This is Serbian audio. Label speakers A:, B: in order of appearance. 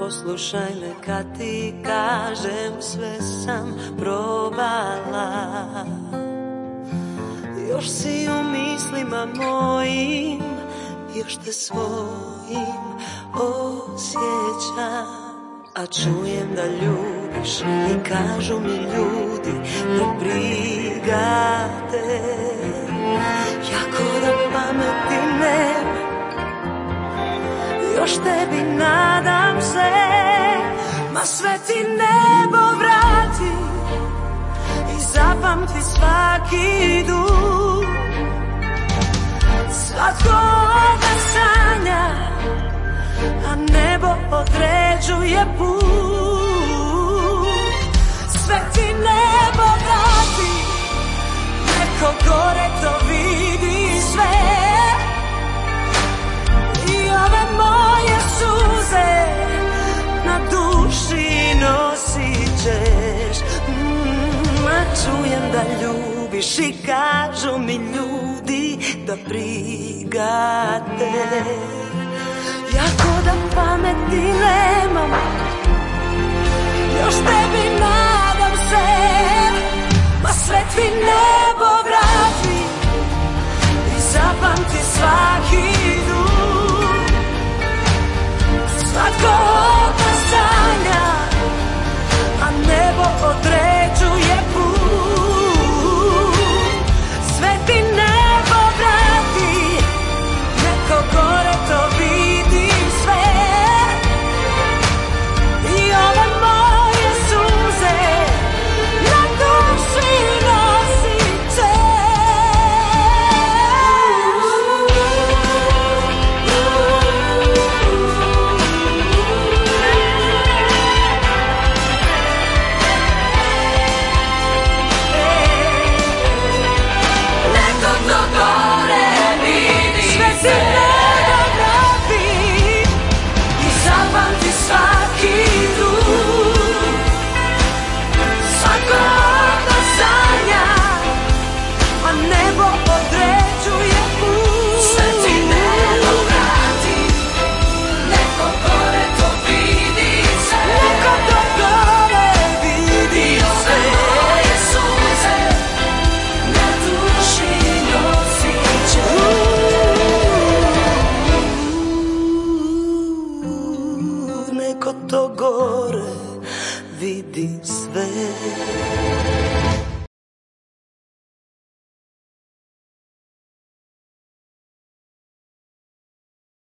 A: Poslušaj me kad ti kažem, sve sam probala. Još si u mislima mojim, još te svojim osjećam. A čujem da ljubiš i kažu mi ljudi da briga te. Jako da pameti nema, još tebi nadam se. Ma sve ti nebo vrati i zapamti svaki dug. Svatko da sanja, a nebo određuje put. Sve ti nebo vrati, neko gore to vidi sve. I ove moje suze na duši nosit ćeš. Čujem da ljubiš i kažu mi ljudi da briga te. Jako da pameti nemam, još tebi nadam se. Ma sve ti ne